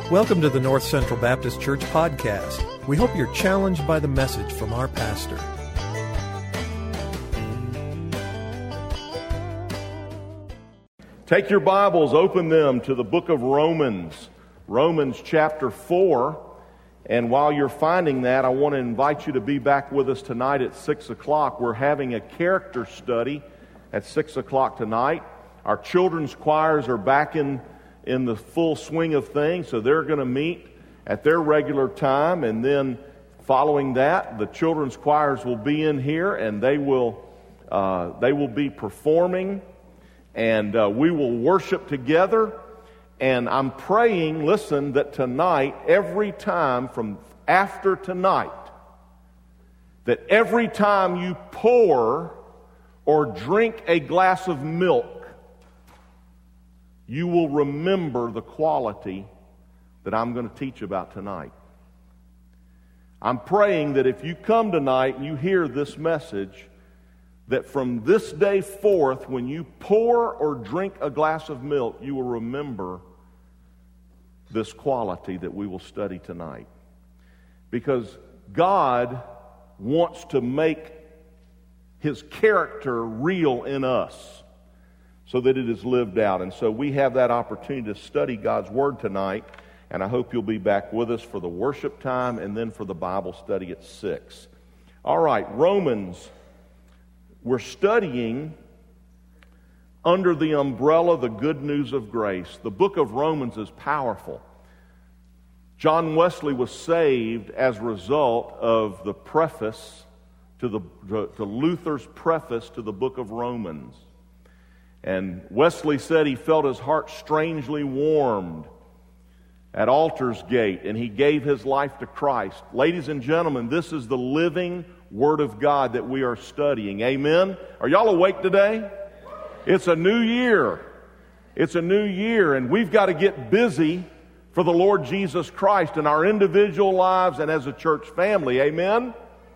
Welcome to the North Central Baptist Church podcast. We hope you're challenged by the message from our pastor. Take your Bibles, open them to the book of Romans, Romans chapter 4. And while you're finding that, I want to invite you to be back with us tonight at 6 o'clock. We're having a character study at 6 o'clock tonight. Our children's choirs are back in the full swing of things, so they're going to meet at their regular time. And then following that, the children's choirs will be in here, and they will be performing. And we will worship together. And I'm praying, listen, that tonight, every time from after tonight, that every time you pour or drink a glass of milk, you will remember the quality that I'm going to teach about tonight. I'm praying that if you come tonight and you hear this message, that from this day forth, when you pour or drink a glass of milk, you will remember this quality that we will study tonight. Because God wants to make His character real in us so that it is lived out. And so we have that opportunity to study God's Word tonight, and I hope you'll be back with us for the worship time and then for the Bible study at 6. All right, Romans. We're studying under the umbrella the good news of grace. The book of Romans is powerful. John Wesley was saved as a result of the preface to Luther's preface to the book of Romans. And Wesley said he felt his heart strangely warmed at Aldersgate, and he gave his life to Christ. Ladies and gentlemen, this is the living Word of God that we are studying. Amen? Are y'all awake today? It's a new year. It's a new year, and we've got to get busy for the Lord Jesus Christ in our individual lives and as a church family. Amen?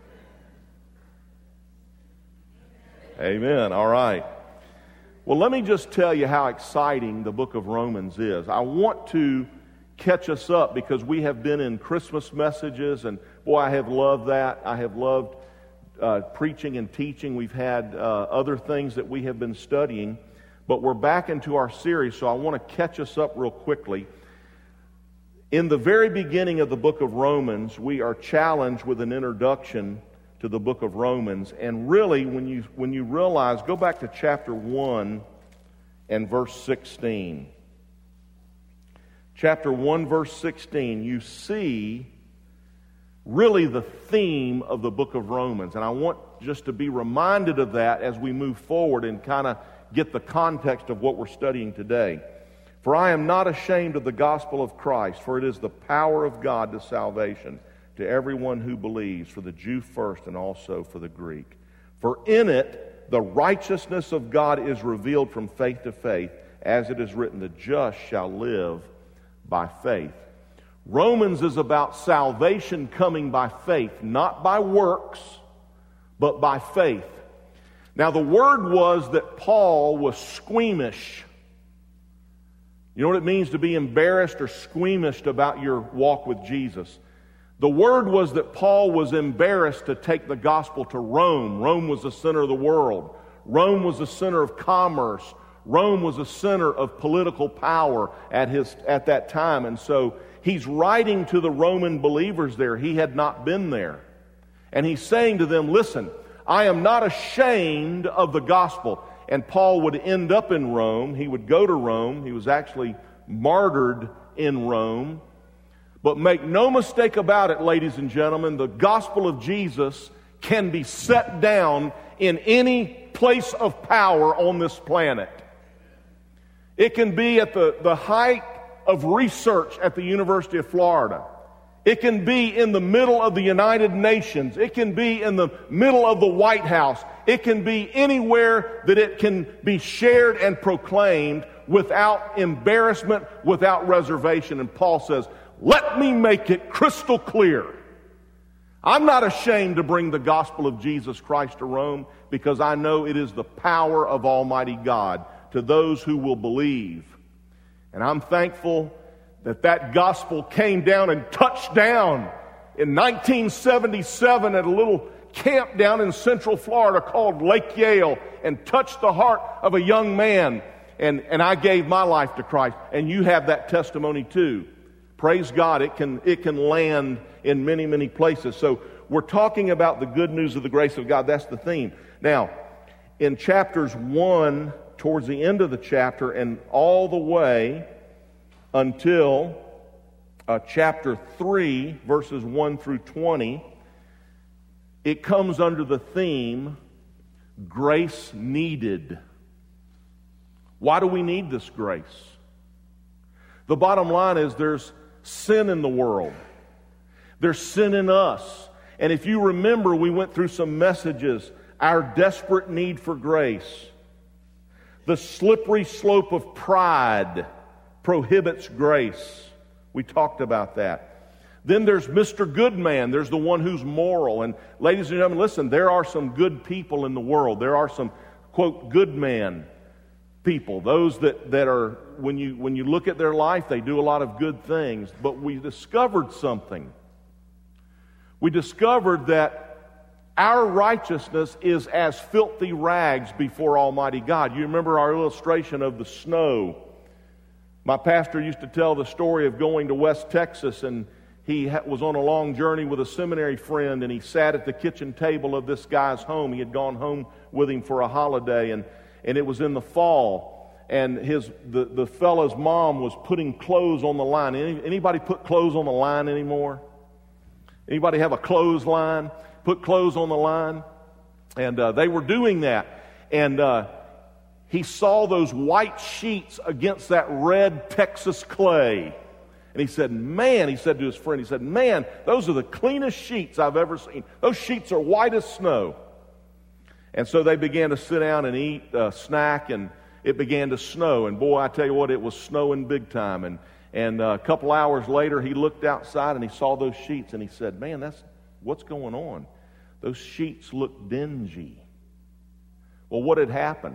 Amen. All right. Well, let me just tell you how exciting the book of Romans is. I want to catch us up because we have been in Christmas messages, and boy, I have loved that. I have loved preaching and teaching. We've had other things that we have been studying, but we're back into our series, so I want to catch us up real quickly. In the very beginning of the book of Romans, we are challenged with an introduction to the book of Romans, and really, when you realize, go back to chapter 1 and verse 16. Chapter 1, verse 16, you see really the theme of the book of Romans. And I want just to be reminded of that as we move forward and kind of get the context of what we're studying today. For I am not ashamed of the gospel of Christ, for it is the power of God to salvation to everyone who believes, for the Jew first and also for the Greek. For in it the righteousness of God is revealed from faith to faith, as it is written, the just shall live by faith. Romans is about salvation coming by faith, not by works, but by faith. Now the word was that Paul was squeamish. You know what it means to be embarrassed or squeamish about your walk with Jesus? The word was that Paul was embarrassed to take the gospel to Rome. Rome was the center of the world. Rome was the center of commerce. Rome was a center of political power at that time. And so he's writing to the Roman believers there. He had not been there. And he's saying to them, listen, I am not ashamed of the gospel. And Paul would end up in Rome. He would go to Rome. He was actually martyred in Rome. But make no mistake about it, ladies and gentlemen, the gospel of Jesus can be set down in any place of power on this planet. It can be at the height of research at the University of Florida. It can be in the middle of the United Nations. It can be in the middle of the White House. It can be anywhere that it can be shared and proclaimed without embarrassment, without reservation. And Paul says, let me make it crystal clear. I'm not ashamed to bring the gospel of Jesus Christ to Rome because I know it is the power of Almighty God to those who will believe. And I'm thankful that gospel came down and touched down in 1977 at a little camp down in Central Florida called Lake Yale, and touched the heart of a young man, and I gave my life to Christ. And you have that testimony too. Praise God, it can land in many, many places. So we're talking about the good news of the grace of God. That's the theme. Now, in chapters 1, towards the end of the chapter, and all the way until chapter 3, verses 1 through 20, it comes under the theme, grace needed. Why do we need this grace? The bottom line is there's sin in the world. There's sin in us. And if you remember, we went through some messages, our desperate need for grace. The slippery slope of pride prohibits grace. We talked about that. Then there's Mr. Goodman. There's the one who's moral. And ladies and gentlemen, listen, there are some good people in the world. There are some, quote, good man people. Those that are, when you look at their life, they do a lot of good things. But we discovered something. We discovered that our righteousness is as filthy rags before Almighty God. You remember our illustration of the snow. My pastor used to tell the story of going to West Texas, and he was on a long journey with a seminary friend, and he sat at the kitchen table of this guy's home. He had gone home with him for a holiday, and it was in the fall, and the fellow's mom was putting clothes on the line. Anybody put clothes on the line anymore? Anybody have a clothesline? Put clothes on the line? And they were doing that, and he saw those white sheets against that red Texas clay. And he said, man, he said to his friend, he said, man, those are the cleanest sheets I've ever seen. Those sheets are white as snow. And so they began to sit down and eat a snack, and it began to snow. And boy, I tell you what, it was snowing big time. And a couple hours later, he looked outside and he saw those sheets, and he said, man, that's what's going on. Those sheets look dingy. Well, what had happened?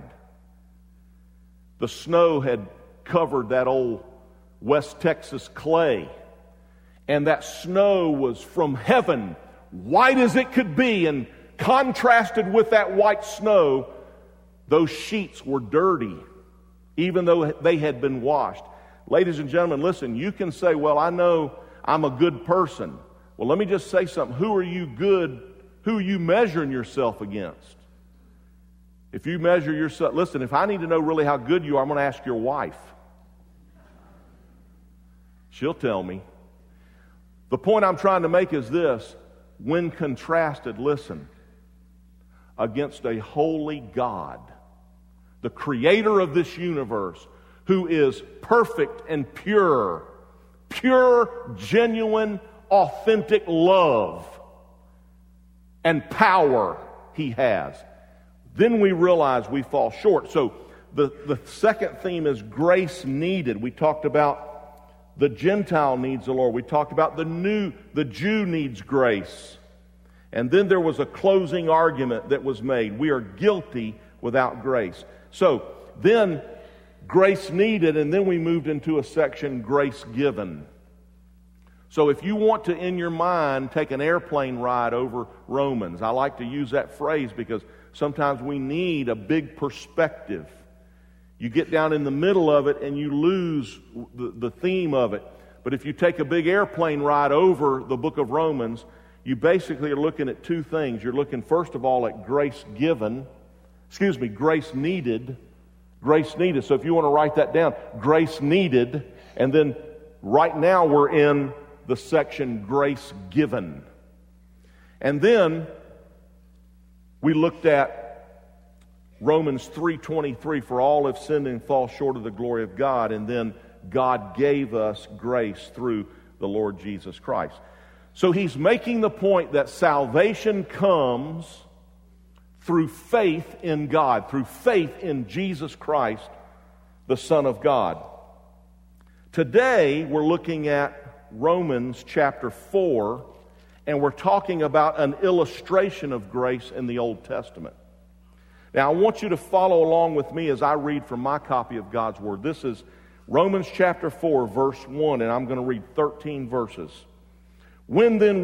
The snow had covered that old West Texas clay, and that snow was from heaven, white as it could be, and contrasted with that white snow, those sheets were dirty, even though they had been washed. Ladies and gentlemen, listen, you can say, well, I know I'm a good person. Well, let me just say something. Who are you measuring yourself against? If you measure yourself, listen, if I need to know really how good you are, I'm going to ask your wife. She'll tell me. The point I'm trying to make is this: when contrasted, listen, against a holy God, the creator of this universe, who is perfect and pure, genuine, authentic love and power he has, then we realize we fall short. So the second theme is grace needed. We talked about the Gentile needs the Lord. We talked about the Jew needs grace. And then there was a closing argument that was made. We are guilty without grace. So then grace needed, and then we moved into a section, grace given. So if you want to, in your mind, take an airplane ride over Romans, I like to use that phrase because sometimes we need a big perspective. You get down in the middle of it and you lose the theme of it. But if you take a big airplane ride over the book of Romans, you basically are looking at two things. You're looking, first of all, at grace needed. Grace needed. So if you want to write that down, grace needed. And then right now we're in the section grace given. And then we looked at Romans 3:23, for all have sinned and fall short of the glory of God, and then God gave us grace through the Lord Jesus Christ. So he's making the point that salvation comes through faith in God, through faith in Jesus Christ, the Son of God. Today we're looking at Romans chapter 4, and we're talking about an illustration of grace in the Old Testament. Now, I want you to follow along with me as I read from my copy of God's Word. This is Romans chapter 4, verse 1, and I'm going to read 13 verses. What then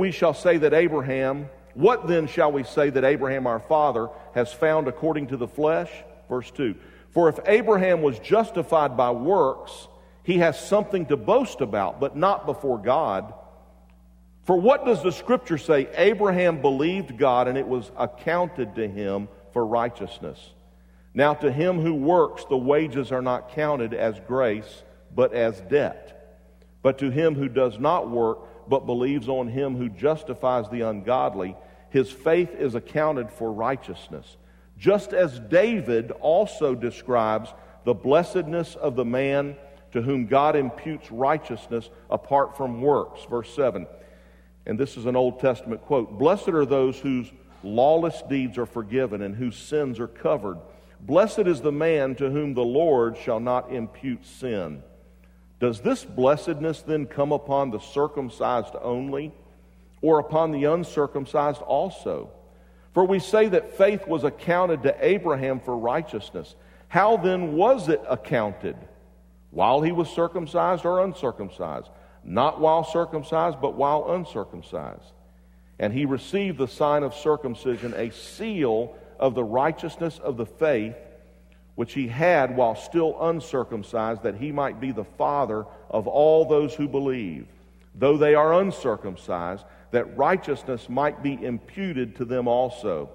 shall we say that Abraham our father has found according to the flesh? Verse 2. For if Abraham was justified by works, he has something to boast about, but not before God. For what does the Scripture say? Abraham believed God, and it was accounted to him for righteousness. Now to him who works, the wages are not counted as grace, but as debt. But to him who does not work, but believes on him who justifies the ungodly, his faith is accounted for righteousness. Just as David also describes the blessedness of the man to whom God imputes righteousness apart from works. Verse 7, and this is an Old Testament quote, "Blessed are those whose lawless deeds are forgiven and whose sins are covered. Blessed is the man to whom the Lord shall not impute sin." Does this blessedness then come upon the circumcised only, or upon the uncircumcised also? For we say that faith was accounted to Abraham for righteousness. How then was it accounted? While he was circumcised or uncircumcised? Not while circumcised, but while uncircumcised. And he received the sign of circumcision, a seal of the righteousness of the faith which he had while still uncircumcised, that he might be the father of all those who believe, though they are uncircumcised, that righteousness might be imputed to them also.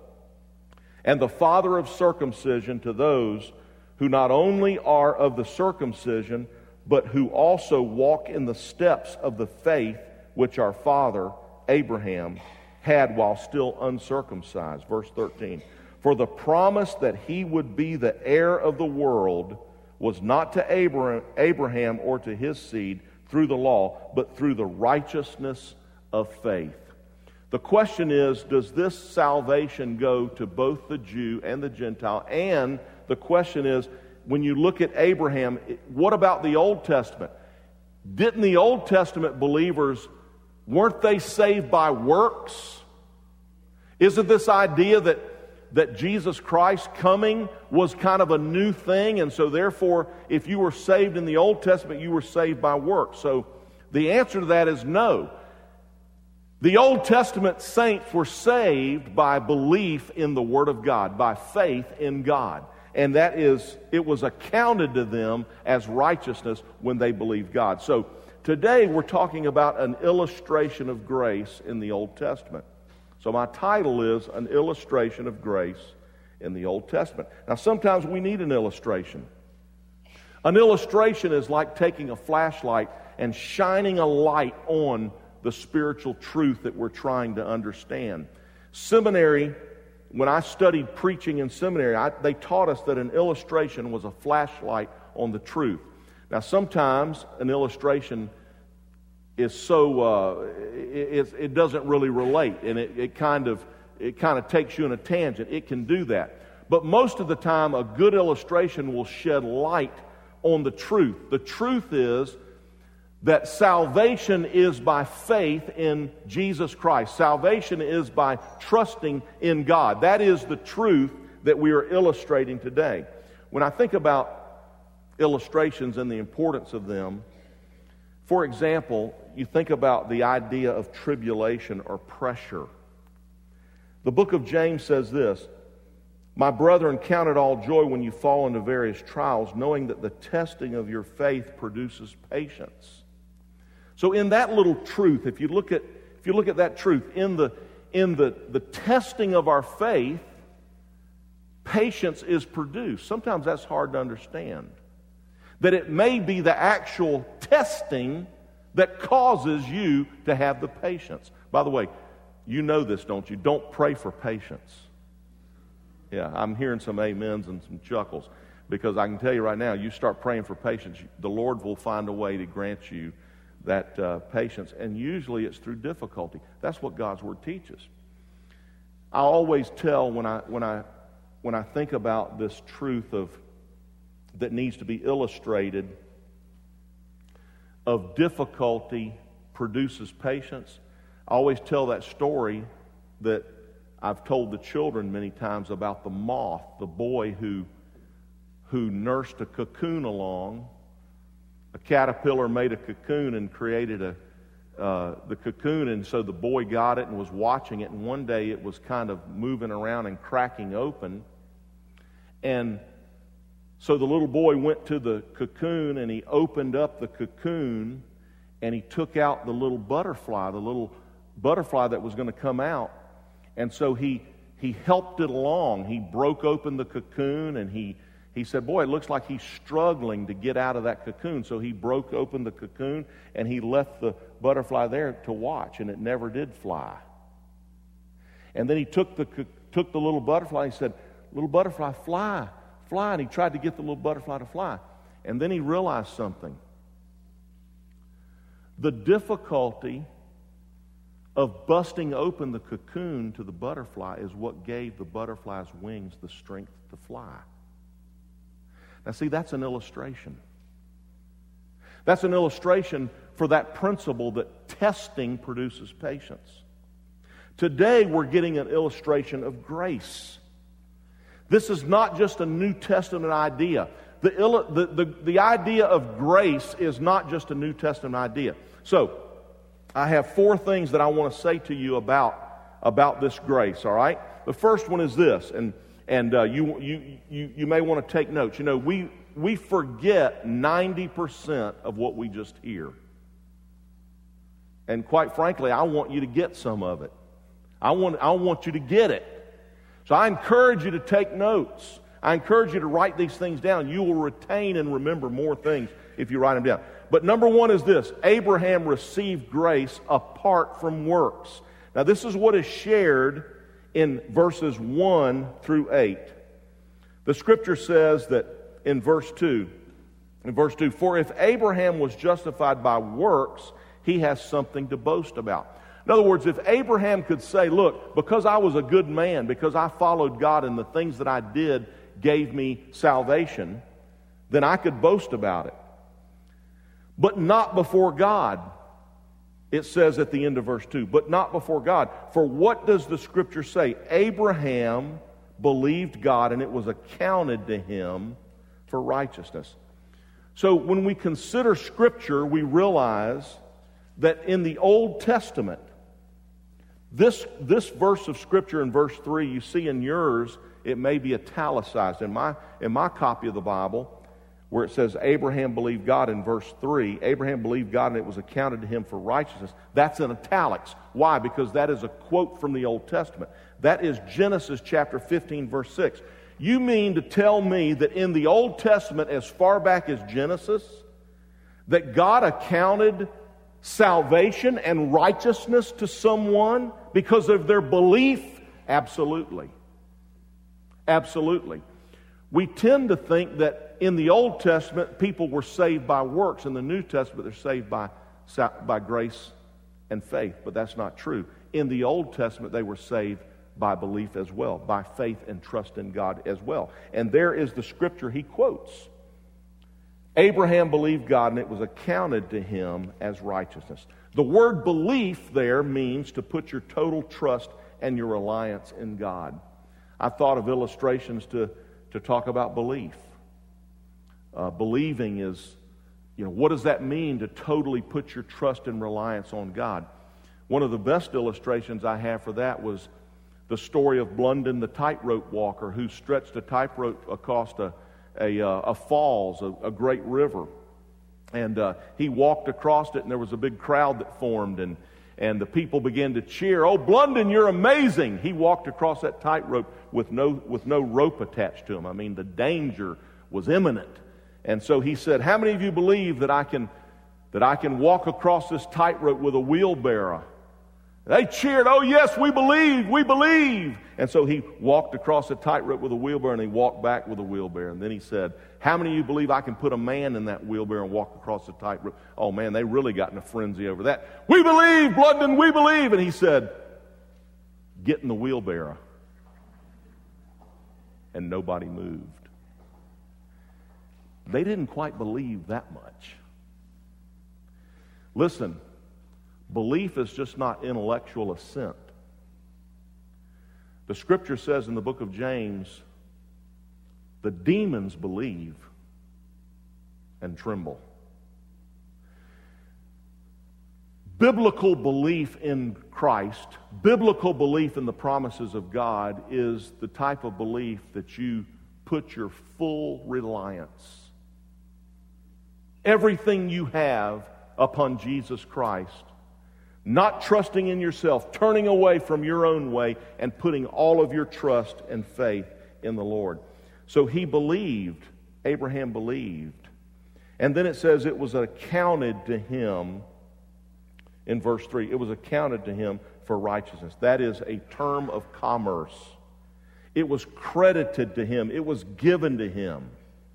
And the father of circumcision to those who not only are of the circumcision, but who also walk in the steps of the faith which our father Abraham had while still uncircumcised. Verse 13. For the promise that he would be the heir of the world was not to Abraham or to his seed through the law, but through the righteousness of faith. The question is, does this salvation go to both the Jew and the Gentile? And the question is, when you look at Abraham, what about the Old Testament? Didn't the Old Testament believers, weren't they saved by works? Isn't this idea that Jesus Christ coming was kind of a new thing, and so therefore, if you were saved in the Old Testament, you were saved by works? So the answer to that is no. The Old Testament saints were saved by belief in the Word of God, by faith in God. And that is, it was accounted to them as righteousness when they believed God. So today we're talking about an illustration of grace in the Old Testament. So my title is An Illustration of Grace in the Old Testament. Now sometimes we need an illustration. An illustration is like taking a flashlight and shining a light on the spiritual truth that we're trying to understand. Seminary, when I studied preaching in seminary, they taught us that an illustration was a flashlight on the truth. Now sometimes an illustration is so it doesn't really relate, and it kind of takes you in a tangent. It can do that, but most of the time a good illustration will shed light on the truth. The truth is that salvation is by faith in Jesus Christ. Salvation is by trusting in God. That is the truth that we are illustrating today. When I think about illustrations and the importance of them, for example, you think about the idea of tribulation or pressure. The book of James says this, "My brethren, count it all joy when you fall into various trials, knowing that the testing of your faith produces patience." So in that little truth, if you look at that truth, in the testing of our faith, patience is produced. Sometimes that's hard to understand. That it may be the actual testing that causes you to have the patience. By the way, you know this, don't you? Don't pray for patience. Yeah, I'm hearing some amens and some chuckles, because I can tell you right now, you start praying for patience, the Lord will find a way to grant you that patience, and usually it's through difficulty. That's what God's Word teaches. I always tell when I think about this truth that needs to be illustrated, of difficulty produces patience. I always tell that story that I've told the children many times about the moth, the boy who nursed a cocoon along, a caterpillar made a cocoon and created the cocoon, and so the boy got it and was watching it, and one day it was kind of moving around and cracking open. And so the little boy went to the cocoon and he opened up the cocoon and he took out the little butterfly that was going to come out. And so he helped it along. He broke open the cocoon and he said, boy, it looks like he's struggling to get out of that cocoon. So he broke open the cocoon and he left the butterfly there to watch, and it never did fly. And then he took the little butterfly and he said, little butterfly, fly, fly. And he tried to get the little butterfly to fly. And then he realized something. The difficulty of busting open the cocoon to the butterfly is what gave the butterfly's wings the strength to fly. Now see, that's an illustration. That's an illustration for that principle that testing produces patience. Today we're getting an illustration of grace. This is not just a New Testament idea. The idea of grace is not just a New Testament idea. So, I have 4 things that I want to say to you about this grace, all right? The first one is this, and you may want to take notes. You know, we forget 90% of what we just hear. And quite frankly, I want you to get some of it. I want you to get it. So I encourage you to take notes. I encourage you to write these things down. You will retain and remember more things if you write them down. But number 1 is this: Abraham received grace apart from works. Now this is what is shared in verses 1 through 8. The scripture says that in verse 2, for if Abraham was justified by works, he has something to boast about. In other words, if Abraham could say, look, because I was a good man, because I followed God and the things that I did gave me salvation, then I could boast about it. But not before God. It says at the end of verse 2, but not before God. For what does the scripture say? Abraham believed God and it was accounted to him for righteousness. So when we consider scripture, we realize that in the Old Testament, this verse of scripture in verse 3, you see in yours, it may be italicized. In my copy of the Bible, where it says Abraham believed God in verse 3, Abraham believed God and it was accounted to him for righteousness. That's in italics. Why? Because that is a quote from the Old Testament. That is Genesis chapter 15, verse 6. You mean to tell me that in the Old Testament, as far back as Genesis, that God accounted salvation and righteousness to someone because of their belief? Absolutely. Absolutely. We tend to think that in the Old Testament, people were saved by works. In the New Testament, they're saved by grace and faith. But that's not true. In the Old Testament, they were saved by belief as well, by faith and trust in God as well. And there is the scripture he quotes. Abraham believed God, and it was accounted to him as righteousness. The word belief there means to put your total trust and your reliance in God. I thought of illustrations to talk about belief. Believing is, what does that mean to totally put your trust and reliance on God? One of the best illustrations I have for that was the story of Blunden, the tightrope walker, who stretched a tightrope across a falls, a great river. And he walked across it, and there was a big crowd that formed, and the people began to cheer, "Oh, Blunden, you're amazing!" He walked across that tightrope with no rope attached to him. I mean, the danger was imminent. And so he said, "How many of you believe that I can walk across this tightrope with a wheelbarrow?" They cheered, "Oh yes, we believe, we believe." And so he walked across the tightrope with a wheelbarrow, and he walked back with a wheelbarrow. And then he said, "How many of you believe I can put a man in that wheelbarrow and walk across the tightrope?" Oh man, they really got in a frenzy over that. "We believe, Blunden, we believe." And he said, "Get in the wheelbarrow." And nobody moved. They didn't quite believe that much. Listen, belief is just not intellectual assent. The scripture says in the book of James, the demons believe and tremble. Biblical belief in Christ, biblical belief in the promises of God is the type of belief that you put your full reliance, everything you have, upon Jesus Christ. Not trusting in yourself, turning away from your own way, and putting all of your trust and faith in the Lord. So he believed, Abraham believed. And then it says it was accounted to him, in verse 3, it was accounted to him for righteousness. That is a term of commerce. It was credited to him. It was given to him.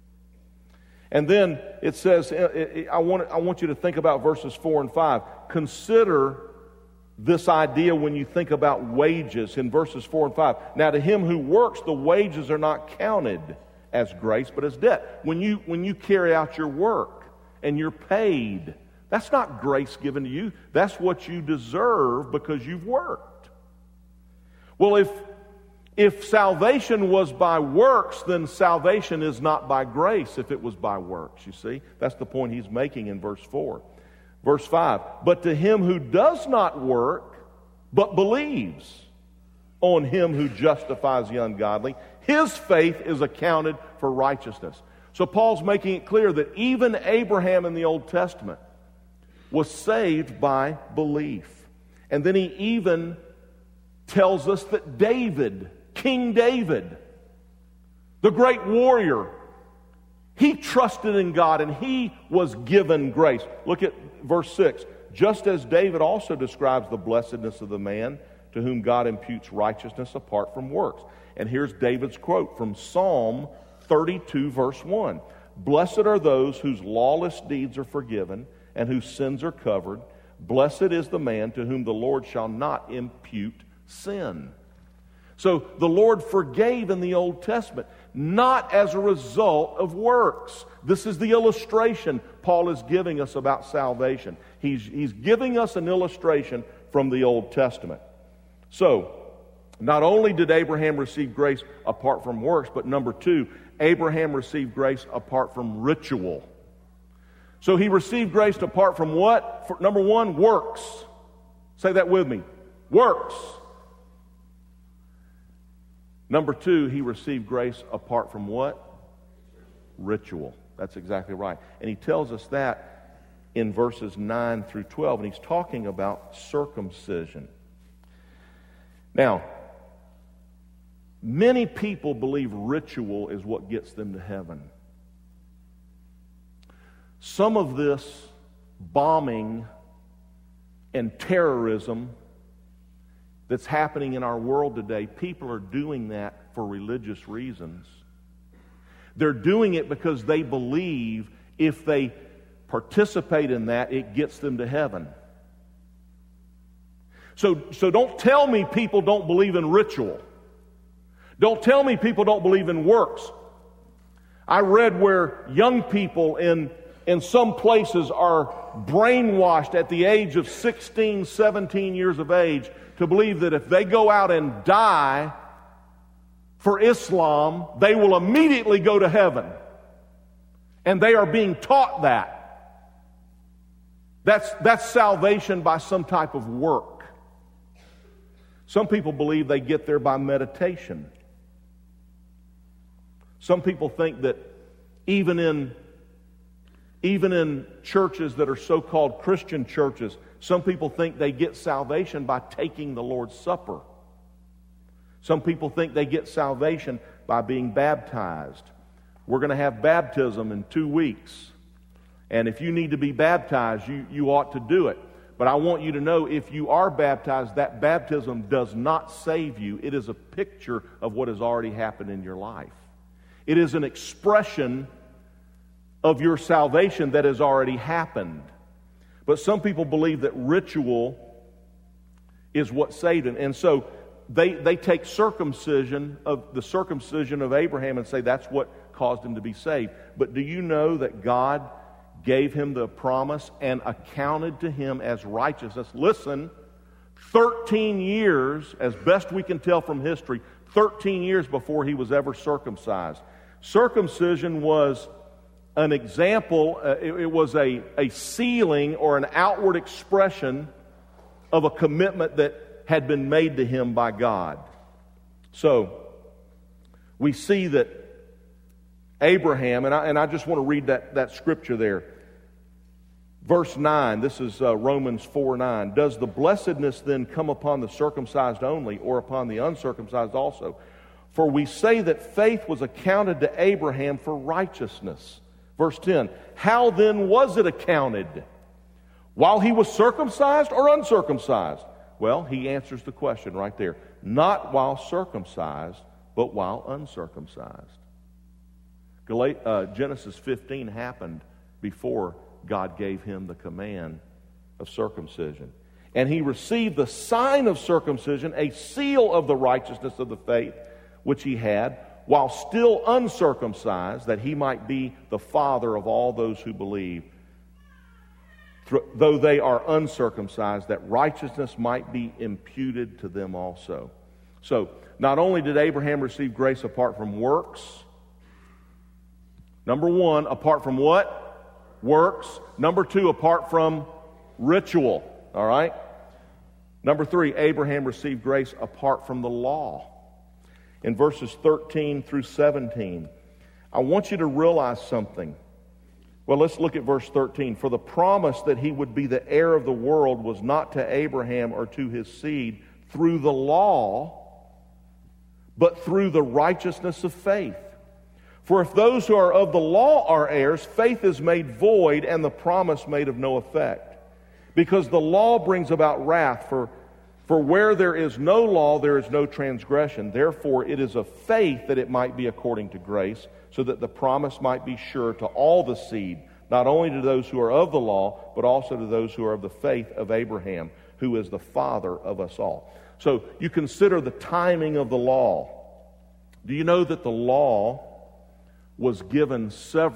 And then it says, I want you to think about verses 4 and 5. Consider this idea when you think about wages in verses 4 and 5. Now to him who works, the wages are not counted as grace, but as debt. When you carry out your work and you're paid, that's not grace given to you. That's what you deserve because you've worked. Well, if salvation was by works, then salvation is not by grace if it was by works, you see. That's the point he's making in verse 4. Verse 5, but to him who does not work, but believes on him who justifies the ungodly, his faith is accounted for righteousness. So Paul's making it clear that even Abraham in the Old Testament was saved by belief. And then he even tells us that David, King David, the great warrior, he trusted in God and he was given grace. Look at verse 6. Just as David also describes the blessedness of the man to whom God imputes righteousness apart from works. And here's David's quote from Psalm 32, verse 1. Blessed are those whose lawless deeds are forgiven and whose sins are covered. Blessed is the man to whom the Lord shall not impute sin. So the Lord forgave in the Old Testament, not as a result of works. This is the illustration Paul is giving us about salvation. He's giving us an illustration from the Old Testament. So, not only did Abraham receive grace apart from works, but number two, Abraham received grace apart from ritual. So he received grace apart from what? Number one, works. Say that with me. Works. Number two, he received grace apart from what? Ritual. That's exactly right. And he tells us that in verses 9 through 12, and he's talking about circumcision. Now, many people believe ritual is what gets them to heaven. Some of this bombing and terrorism that's happening in our world today, people are doing that for religious reasons. They're doing it because they believe if they participate in that, it gets them to heaven. So don't tell me people don't believe in ritual. Don't tell me people don't believe in works. I read where young people in some places are brainwashed at the age of 16, 17 years of age to believe that if they go out and die for Islam, they will immediately go to heaven. And they are being taught that. That's salvation by some type of work. Some people believe they get there by meditation. Some people think that even in churches that are so-called Christian churches, some people think they get salvation by taking the Lord's Supper. Some people think they get salvation by being baptized. We're going to have baptism in 2 weeks. And if you need to be baptized, you ought to do it. But I want you to know, if you are baptized, that baptism does not save you. It is a picture of what has already happened in your life. It is an expression of your salvation that has already happened. But some people believe that ritual is what saved them. And so they take circumcision of Abraham and say that's what caused him to be saved. But do you know that God gave him the promise and accounted to him as righteousness? Listen, 13 years, as best we can tell from history, 13 years before he was ever circumcised. Circumcision was an example, it was a sealing or an outward expression of a commitment that had been made to him by God. So, we see that Abraham, and I just want to read that scripture there. Verse 9, this is Romans 4:9. Does the blessedness then come upon the circumcised only, or upon the uncircumcised also? For we say that faith was accounted to Abraham for righteousness. Verse 10, how then was it accounted? While he was circumcised or uncircumcised? Well, he answers the question right there. Not while circumcised, but while uncircumcised. Genesis 15 happened before God gave him the command of circumcision. And he received the sign of circumcision, a seal of the righteousness of the faith which he had, while still uncircumcised, that he might be the father of all those who believe, though they are uncircumcised, that righteousness might be imputed to them also. So, not only did Abraham receive grace apart from works, number one, apart from what? Works. Number two, apart from ritual. All right? Number three, Abraham received grace apart from the law. In verses 13 through 17, I want you to realize something. Well, let's look at verse 13. For the promise that he would be the heir of the world was not to Abraham or to his seed through the law, but through the righteousness of faith. For if those who are of the law are heirs, faith is made void and the promise made of no effect. Because the law brings about wrath, for where there is no law, there is no transgression. Therefore, it is of faith that it might be according to grace, so that the promise might be sure to all the seed, not only to those who are of the law, but also to those who are of the faith of Abraham, who is the father of us all. So, you consider the timing of the law. Do you know that the law was given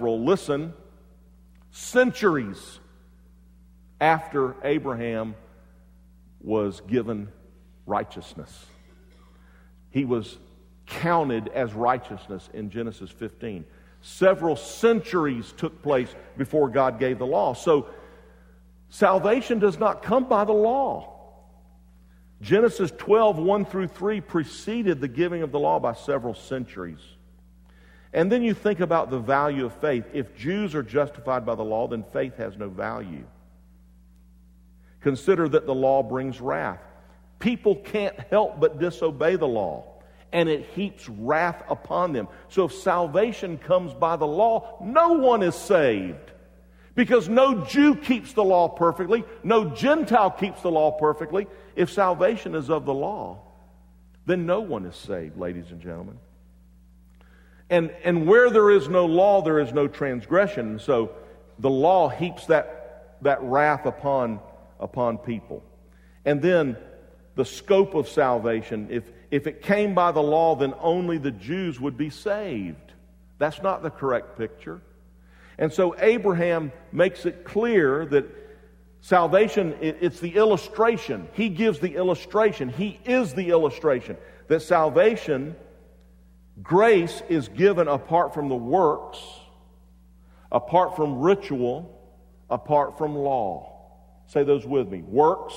centuries after Abraham was given righteousness? He was counted as righteousness in Genesis 15. Several centuries took place before God gave the law. So, salvation does not come by the law. Genesis 12, 1 through 3 preceded the giving of the law by several centuries. And then you think about the value of faith. If Jews are justified by the law, then faith has no value. Consider that the law brings wrath. People can't help but disobey the law, and it heaps wrath upon them. So if salvation comes by the law, no one is saved. Because no Jew keeps the law perfectly, no Gentile keeps the law perfectly. If salvation is of the law, then no one is saved, ladies and gentlemen. And where there is no law, there is no transgression. So the law heaps that wrath upon people. And then the scope of salvation, if it came by the law, then only the Jews would be saved. That's not the correct picture. And so Abraham makes it clear that salvation, it's the illustration. He gives the illustration. He is the illustration. That salvation, grace, is given apart from the works, apart from ritual, apart from law. Say those with me. Works,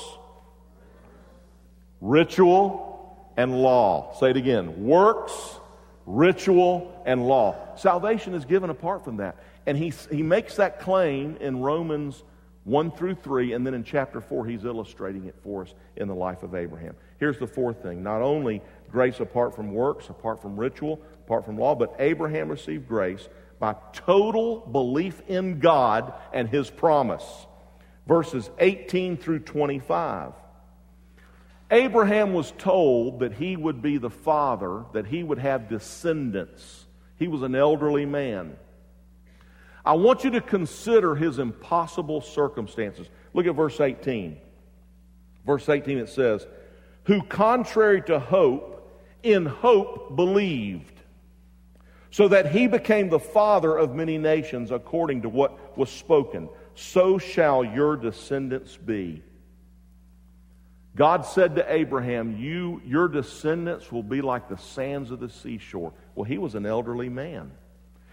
ritual, and law. Say it again. Works, ritual, and law. Salvation is given apart from that. And he makes that claim in Romans 1 through 3, and then in chapter 4 he's illustrating it for us in the life of Abraham. Here's the fourth thing. Not only grace apart from works, apart from ritual, apart from law, but Abraham received grace by total belief in God and His promise. Verses 18 through 25. Abraham was told that he would be the father, that he would have descendants. He was an elderly man. I want you to consider his impossible circumstances. Look at verse 18. Verse 18 it says, who contrary to hope, in hope believed, so that he became the father of many nations according to what was spoken. So shall your descendants be. God said to Abraham, your descendants will be like the sands of the seashore. Well, he was an elderly man.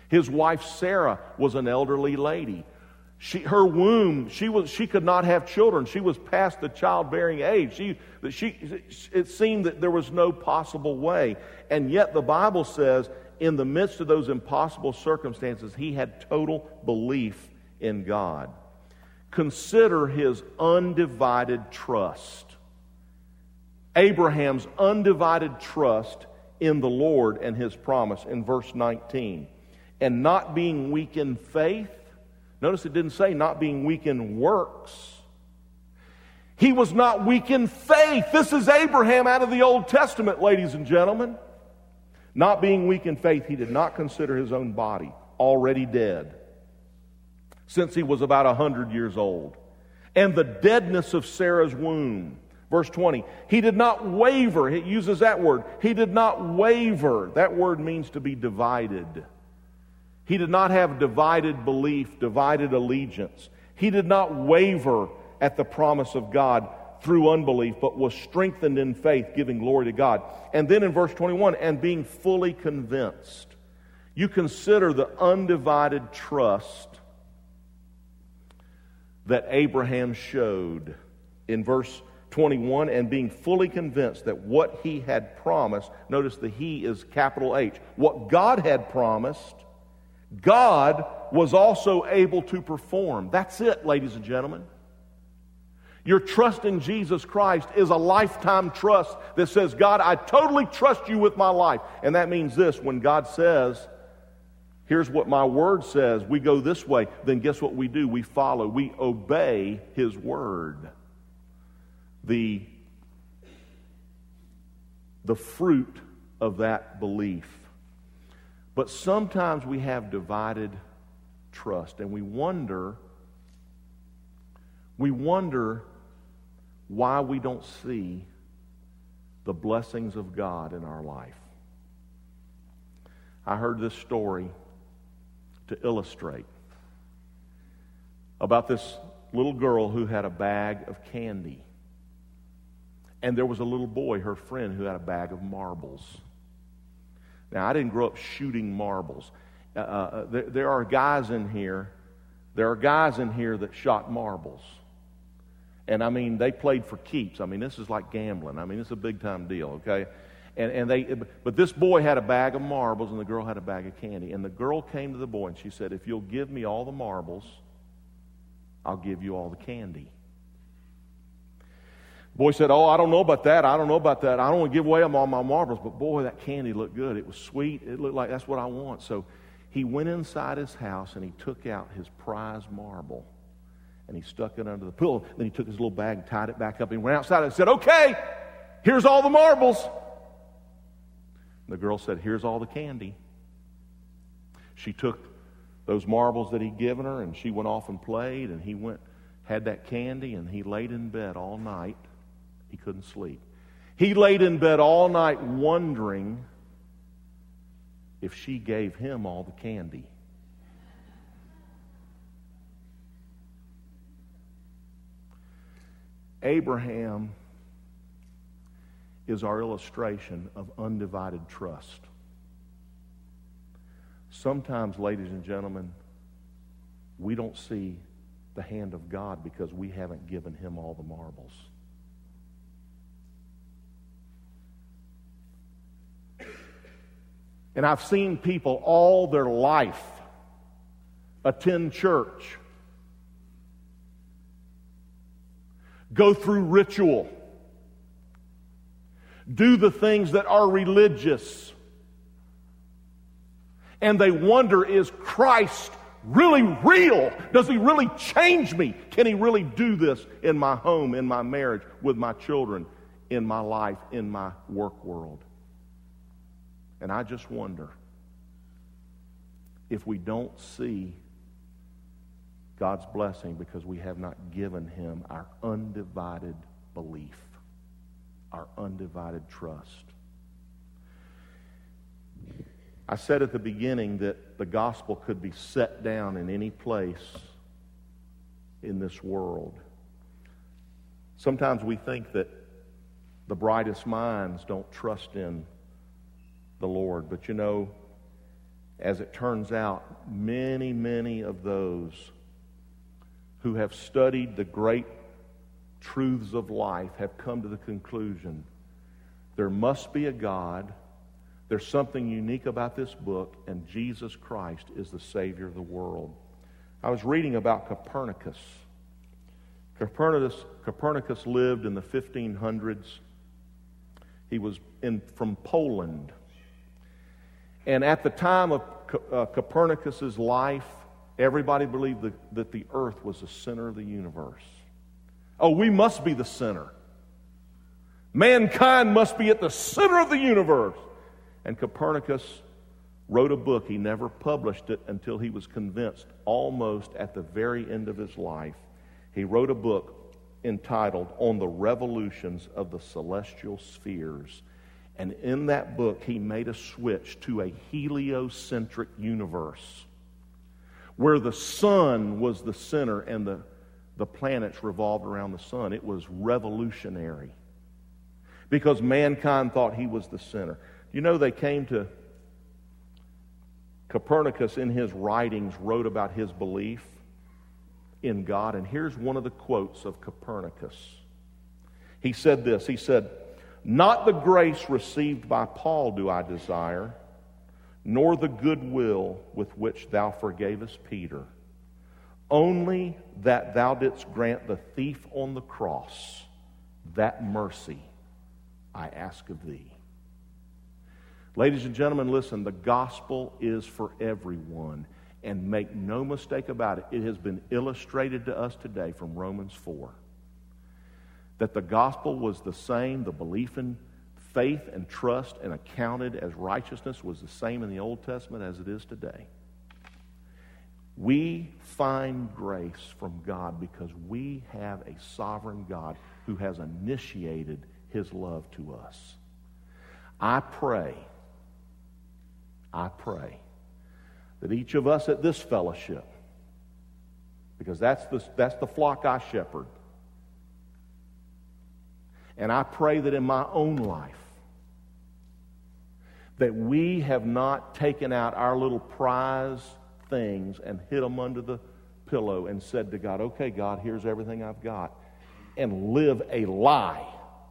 His wife Sarah was an elderly lady. Her womb, she could not have children. She was past the childbearing age. It seemed that there was no possible way. And yet the Bible says, in the midst of those impossible circumstances, he had total belief in God. Consider his undivided trust. Abraham's undivided trust in the Lord and his promise in verse 19. And not being weak in faith. Notice it didn't say not being weak in works. He was not weak in faith. This is Abraham out of the Old Testament, ladies and gentlemen. Not being weak in faith, he did not consider his own body already dead, since he was about 100 years old, and the deadness of Sarah's womb. Verse 20, he did not waver. It uses that word. He did not waver. That word means to be divided. He did not have divided belief, divided allegiance. He did not waver at the promise of God through unbelief, but was strengthened in faith, giving glory to God. And then in verse 21, and being fully convinced. You consider the undivided trust that Abraham showed in verse 21, and being fully convinced that what he had promised, notice the he is capital H, what God had promised, God was also able to perform. That's it, ladies and gentlemen. Your trust in Jesus Christ is a lifetime trust that says, God, I totally trust you with my life. And that means this, when God says, here's what my word says, we go this way, then guess what we do? We follow, we obey his word. The fruit of that belief. But sometimes we have divided trust, and we wonder why we don't see the blessings of God in our life. I heard this story to illustrate about this little girl who had a bag of candy. And there was a little boy, her friend, who had a bag of marbles. Now, I didn't grow up shooting marbles. There are guys in here that shot marbles. And I mean, they played for keeps. I mean, this is like gambling. I mean, it's a big time deal, okay? But this boy had a bag of marbles and the girl had a bag of candy. And the girl came to the boy and she said, if you'll give me all the marbles, I'll give you all the candy. The boy said, I don't know about that. I don't want to give away all my marbles. But boy, that candy looked good. It was sweet. It looked like that's what I want. So he went inside his house and he took out his prize marble. And he stuck it under the pillow. Then he took his little bag, tied it back up, and went outside and said, okay, here's all the marbles. And the girl said, here's all the candy. She took those marbles that he'd given her, and she went off and played, and he had that candy, and he laid in bed all night. He couldn't sleep. He laid in bed all night wondering if she gave him all the candy. Abraham is our illustration of undivided trust. Sometimes, ladies and gentlemen, we don't see the hand of God because we haven't given him all the marbles. And I've seen people all their life attend church, go through ritual, do the things that are religious, and they wonder, is Christ really real? Does he really change me? Can he really do this in my home, in my marriage, with my children, in my life, in my work world? And I just wonder if we don't see God's blessing because we have not given him our undivided belief, our undivided trust. I said at the beginning that the gospel could be set down in any place in this world. Sometimes we think that the brightest minds don't trust in the Lord. But you know, As it turns out, many, many of those who have studied the great truths of life have come to the conclusion there must be a God, there's something unique about this book, and Jesus Christ is the Savior of the world. I was reading about Copernicus. Copernicus lived in the 1500s. He was from Poland. And at the time of Copernicus's life, everybody believed that the earth was the center of the universe. Oh, we must be the center. Mankind must be at the center of the universe. And Copernicus wrote a book. He never published it until he was convinced, almost at the very end of his life. He wrote a book entitled On the Revolutions of the Celestial Spheres. And in that book, he made a switch to a heliocentric universe where the sun was the center and the planets revolved around the sun. It was revolutionary because mankind thought he was the center. You know, they came to Copernicus in his writings, wrote about his belief in God. And here's one of the quotes of Copernicus. He said this, he said, "Not the grace received by Paul do I desire, nor the goodwill with which thou forgavest Peter, only that thou didst grant the thief on the cross that mercy I ask of thee." Ladies and gentlemen, listen, the gospel is for everyone. And make no mistake about it, it has been illustrated to us today from Romans 4. That the gospel was the same, the belief in faith and trust and accounted as righteousness was the same in the Old Testament as it is today. We find grace from God because we have a sovereign God who has initiated His love to us. I pray that each of us at this fellowship, because that's the flock I shepherd, and I pray that in my own life, that we have not taken out our little prize things and hid them under the pillow and said to God, "Okay, God, here's everything I've got," and live a lie.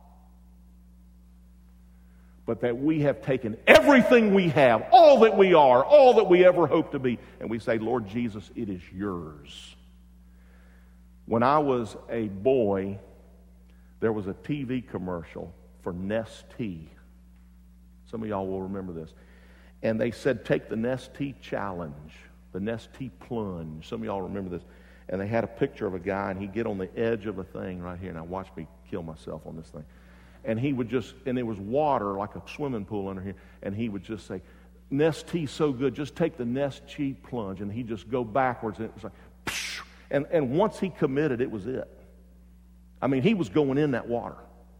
But that we have taken everything we have, all that we are, all that we ever hope to be, and we say, "Lord Jesus, it is yours." When I was a boy, there was a TV commercial for Nestea. Some of y'all will remember this. And they said, take the Nestea challenge, the Nestea plunge. Some of y'all remember this. And they had a picture of a guy, and he'd get on the edge of a thing right here. Now watch me kill myself on this thing. And he would just, and there was water like a swimming pool under here, and he would just say, "Nestea's so good, just take the Nestea plunge." And he'd just go backwards, and it was like, psh! And once he committed, it was it. I mean, he was going in that water.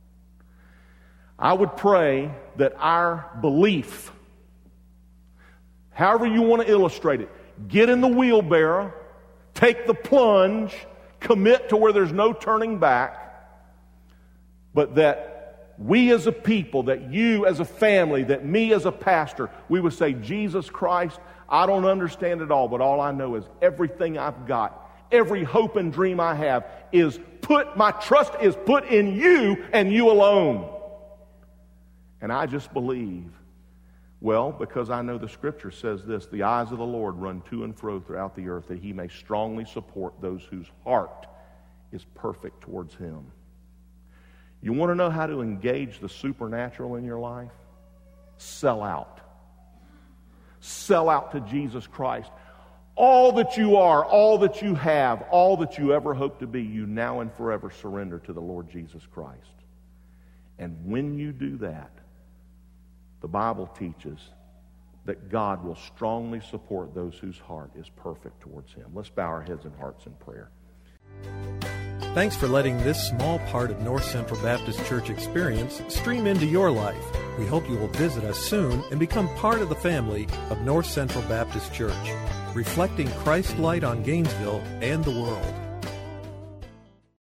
I would pray that our belief, however you want to illustrate it, get in the wheelbarrow, take the plunge, commit to where there's no turning back, but that we as a people, that you as a family, that me as a pastor, we would say, "Jesus Christ, I don't understand it all, but all I know is everything I've got, every hope and dream I have my trust is put in you and you alone." And I just believe, well, because I know the Scripture says this, "The eyes of the Lord run to and fro throughout the earth, that He may strongly support those whose heart is perfect towards Him." You want to know how to engage the supernatural in your life? Sell out. Sell out to Jesus Christ. All that you are, all that you have, all that you ever hope to be, you now and forever surrender to the Lord Jesus Christ. And when you do that, the Bible teaches that God will strongly support those whose heart is perfect towards Him. Let's bow our heads and hearts in prayer. Thanks for letting this small part of North Central Baptist Church experience stream into your life. We hope you will visit us soon and become part of the family of North Central Baptist Church, reflecting Christ's light on Gainesville and the world.